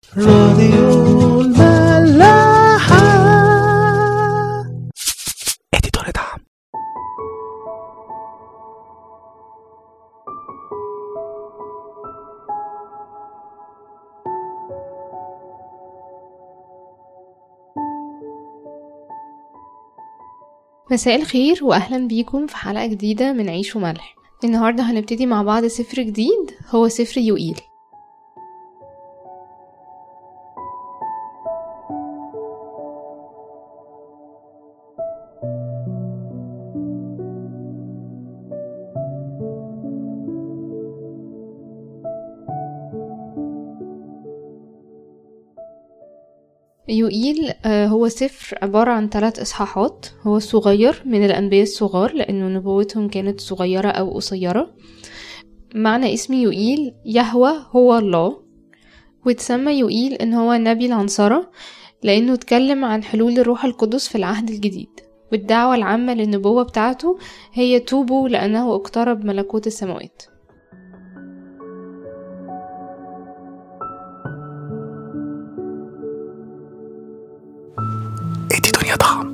راديو الملاحة. اديتور دعم. مساء الخير واهلا بيكم في حلقة جديدة من عيش وملح. النهاردة هنبتدي مع بعض سفر جديد هو سفر يوئيل. يوئيل هو سفر عبارة عن 3 إصحاحات. هو صغير من الأنبياء الصغار لأنه نبوتهم كانت صغيرة أو قصيرة. معنى اسم يوئيل يهوى هو الله، وتسمى يوئيل إن هو نبي العنصرة لأنه اتكلم عن حلول الروح القدس في العهد الجديد، والدعوة العامة للنبوة بتاعته هي توبوا لأنه اقترب ملكوت السماوات. اديتور دعم.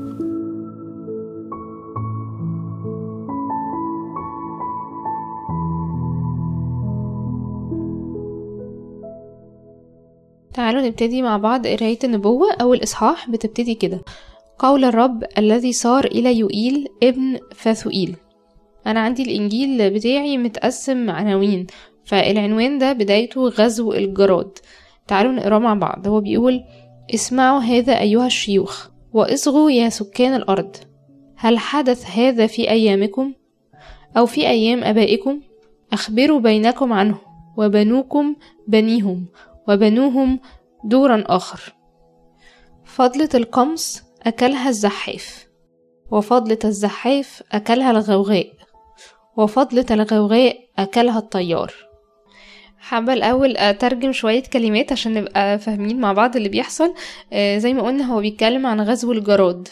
تعالوا نبتدي مع بعض قراية النبوة. أول إصحاح بتبتدي كده: قول الرب الذي صار إلى يوئيل ابن فاثوئيل. أنا عندي الإنجيل بتاعي متقسم عناوين، فالعنوان ده بدايته غزو الجراد. تعالوا نقرأ مع بعض. هو بيقول: اسمعوا هذا أيها الشيوخ، واصغوا يا سكان الأرض. هل حدث هذا في أيامكم أو في أيام أبائكم؟ أخبروا بينكم عنه، وبنوكم بنيهم، وبنوهم دورا آخر. فضلة القمص أكلها الزحاف، وفضلة الزحاف أكلها الغوغاء، وفضلة الغوغاء أكلها الطيار. حابة الأول أترجم شوية كلمات عشان نبقى فاهمين مع بعض اللي بيحصل. زي ما قلنا هو بيتكلم عن غزو الجراد،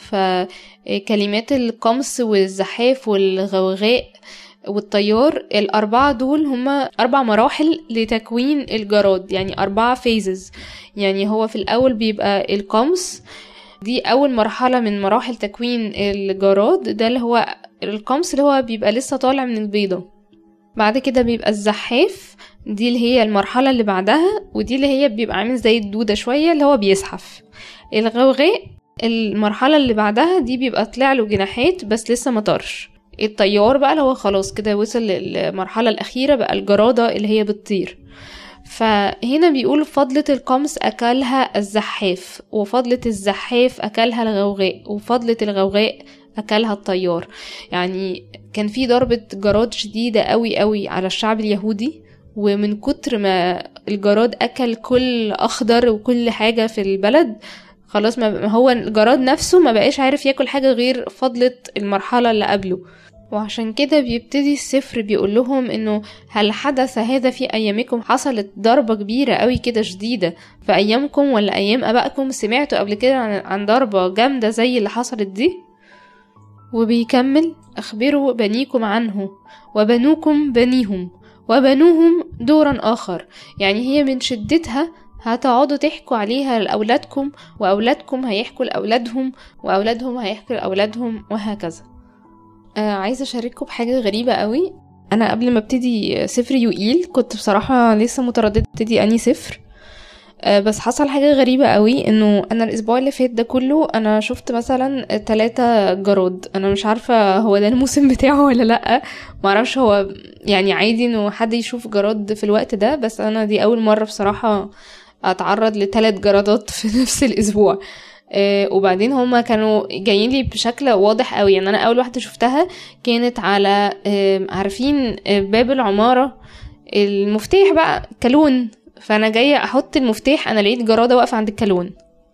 فكلمات القمص والزحاف والغوغاء والطيار، ال4 دول هما 4 مراحل لتكوين الجراد، يعني 4 phases. يعني هو في الأول بيبقى القمص، دي أول مرحلة من مراحل تكوين الجراد، ده اللي هو القمص اللي هو بيبقى لسه طالع من البيضة. بعد كده بيبقى الزحاف، دي اللي هي المرحلة اللي بعدها، ودي اللي هي بيبقى عامل زي الدودة شوية اللي هو بيزحف. الغوغاء المرحلة اللي بعدها، دي بيبقى طلع له جناحات بس لسه مطرش. الطيار بقى اللي هو خلاص كده وصل للمرحلة الأخيرة، بقى الجرادة اللي هي بتطير. فهنا بيقول فضلة القمص أكلها الزحاف، وفضلة الزحاف أكلها الغوغاء، وفضلة الغوغاء أكلها الطيار. يعني كان في ضربة جراد شديدة قوي قوي على الشعب اليهودي، ومن كتر ما الجراد أكل كل أخضر وكل حاجة في البلد، خلاص ما هو الجراد نفسه ما بقاش عارف ياكل حاجة غير فضلة المرحلة اللي قبله. وعشان كده بيبتدي السفر بيقول لهم انه هل حدث هذا في ايامكم؟ حصلت ضربة كبيرة قوي كده شديدة في ايامكم ولا ايام ابائكم؟ سمعتوا قبل كده عن ضربة جامدة زي اللي حصلت دي؟ وبيكمل: اخبروا بنيكم عنه، وبنوكم بنيهم، وبنوهم دورا اخر. يعني هي من شدتها هتقعدوا تحكوا عليها لأولادكم، وأولادكم هيحكوا لأولادهم، وأولادهم هيحكوا لأولادهم، وهكذا. عايزة أشارككم بحاجة غريبة قوي. أنا قبل ما ابتدي سفر يوئيل كنت بصراحة لسه مترددة ابتدي أني سفر، بس حصل حاجة غريبة قوي، انه انا الاسبوع اللي فات ده كله انا شفت مثلا 3 جراد. انا مش عارفة هو ده الموسم بتاعه ولا لأ، معرفش. هو يعني عادي انه حد يشوف جراد في الوقت ده، بس انا دي اول مرة بصراحة اتعرض ل3 جرادات في نفس الاسبوع. وبعدين هما كانوا جايين لي بشكل واضح قوي. يعني انا اول واحدة شفتها كانت على عارفين باب العمارة المفتاح بقى كالون، فانا جايه احط المفتاح انا لقيت جراده واقفه عند الكالون.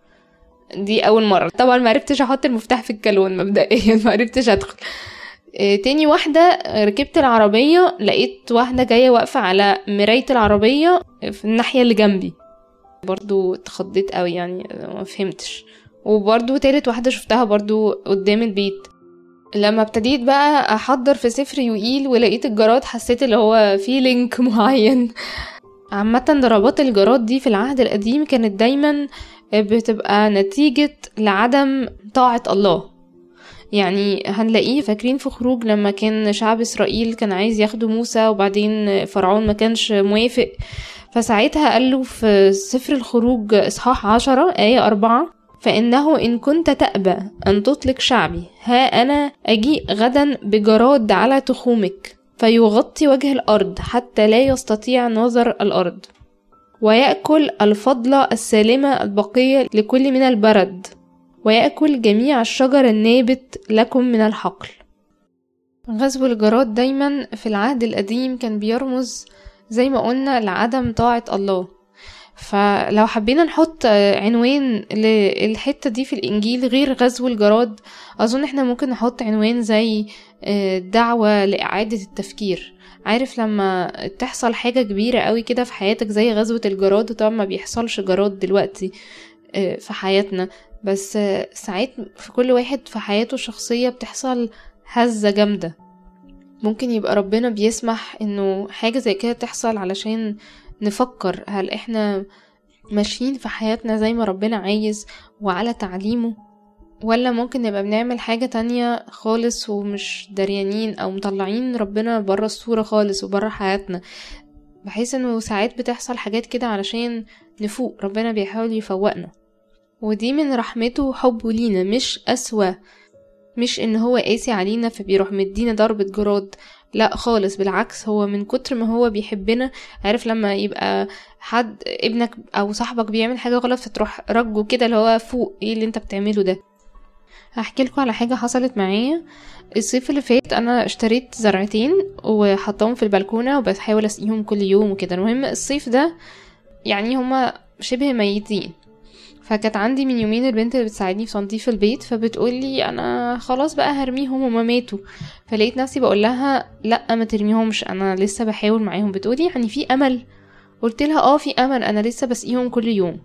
دي اول مره طبعا ما عرفتش احط المفتاح في الكالون مبدئيا، ما عرفتش ادخل. تاني واحده ركبت العربيه لقيت واحده جايه واقفه على مرايه العربيه في الناحيه اللي جنبي، برضو اتخضيت قوي يعني ما فهمتش. وبرضو تالت واحده شفتها برضو قدام البيت. لما ابتديت بقى احضر في سفر يوئيل ولقيت الجراد، حسيت اللي هو في لينك معين. عامة ضربات الجراد دي في العهد القديم كانت دايما بتبقى نتيجة لعدم طاعة الله. يعني هنلاقيه فاكرين في خروج لما كان شعب إسرائيل كان عايز ياخدوا موسى وبعدين فرعون ما كانش موافق، فساعتها قال له في سفر الخروج إصحاح 10 آية 4: فإنه إن كنت تأبى أن تطلق شعبي، ها أنا أجيء غدا بجراد على تخومك فيغطي وجه الأرض حتى لا يستطيع نظر الأرض، ويأكل الفضلة السالمة البقية لكل من البرد، ويأكل جميع الشجر النابت لكم من الحقل. غزو الجراد دايما في العهد القديم كان بيرمز زي ما قلنا لعدم طاعة الله. فلو حبينا نحط عنوان للحتة دي في الإنجيل غير غزو الجراد، أظن احنا ممكن نحط عنوان زي دعوة لإعادة التفكير. عارف لما تحصل حاجة كبيرة قوي كده في حياتك زي غزوة الجراد، طبعا ما بيحصلش جراد دلوقتي في حياتنا، بس ساعات في كل واحد في حياته الشخصية بتحصل هزة جامدة. ممكن يبقى ربنا بيسمح انه حاجة زي كده تحصل علشان نفكر هل احنا ماشيين في حياتنا زي ما ربنا عايز وعلى تعليمه، ولا ممكن نبقى بنعمل حاجة تانية خالص ومش دريانين او مطلعين ربنا برا الصورة خالص وبرا حياتنا. بحيث انه ساعات بتحصل حاجات كده علشان نفوق، ربنا بيحاول يفوقنا، ودي من رحمته وحبه لينا، مش أسوأ، مش ان هو قاسي علينا فبيروح مدينا ضربة جراد، لا خالص، بالعكس، هو من كتر ما هو بيحبنا. عارف لما يبقى حد ابنك او صاحبك بيعمل حاجة غلط فتروح رجه كده اللي هو فوق، ايه اللي انت بتعمله ده؟ هحكي لكم على حاجة حصلت معايا الصيف اللي فات. انا اشتريت زرعتين وحطهم في البلكونة وبحاول اسقيهم كل يوم وكده. المهم الصيف ده يعني هما شبه ميتين، فكانت عندي من يومين البنت اللي بتساعدني في تنظيف البيت فبتقولي انا خلاص بقى هرميهم وما ماتوا. فلقيت نفسي بقول لها لا ما ترميهمش، انا لسه بحاول معاهم. بتقولي يعني في امل؟ قلت لها في امل، انا لسه بسقيهم كل يوم.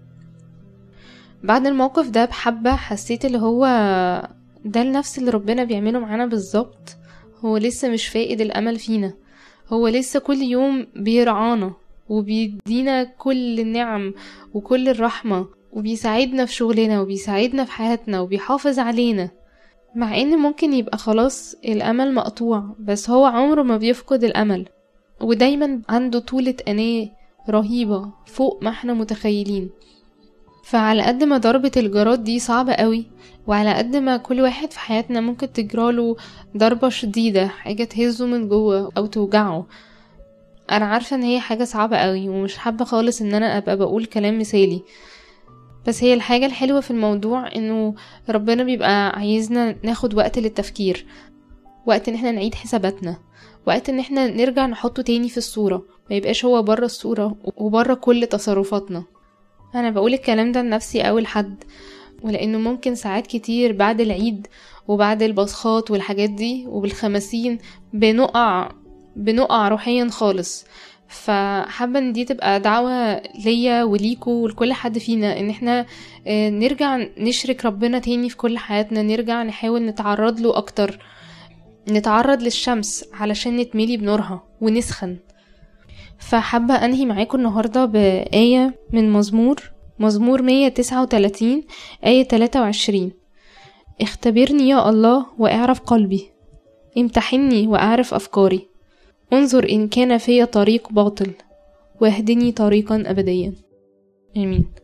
بعد الموقف ده بحبة حسيت اللي هو ده النفس اللي ربنا بيعمله معانا بالظبط. هو لسه مش فاقد الامل فينا، هو لسه كل يوم بيرعانا وبيدينا كل النعم وكل الرحمة، وبيساعدنا في شغلنا وبيساعدنا في حياتنا وبيحافظ علينا. مع ان ممكن يبقى خلاص الامل مقطوع، بس هو عمره ما بيفقد الامل، ودايما عنده طولة أناة رهيبة فوق ما احنا متخيلين. فعلى قد ما ضربة الجراد دي صعبة قوي، وعلى قد ما كل واحد في حياتنا ممكن تجراله ضربة شديدة، حاجة تهزه من جوه او توجعه، انا عارفة ان هي حاجة صعبة قوي ومش حابة خالص ان انا ابقى بقول كلام مثالي. بس هي الحاجة الحلوة في الموضوع انه ربنا بيبقى عايزنا ناخد وقت للتفكير، وقت ان احنا نعيد حساباتنا، وقت ان احنا نرجع نحطه تاني في الصورة، ما يبقاش هو برا الصورة وبرا كل تصرفاتنا. انا بقول الكلام ده لنفسي اول حد، ولانه ممكن ساعات كتير بعد العيد وبعد البصخات والحاجات دي وبالخمسين بنقع روحيا خالص. فحابة ان دي تبقى دعوة ليا وليكو ولكل حد فينا ان احنا نرجع نشرك ربنا تاني في كل حياتنا، نرجع نحاول نتعرض له اكتر، نتعرض للشمس علشان نتملي بنورها ونسخن. فحابة انهي معاكم النهاردة بآية من مزمور 139 آية 23: اختبرني يا الله واعرف قلبي، امتحني واعرف افكاري، انظر إن كان في طريق باطل واهدني طريقا أبديا. آمين.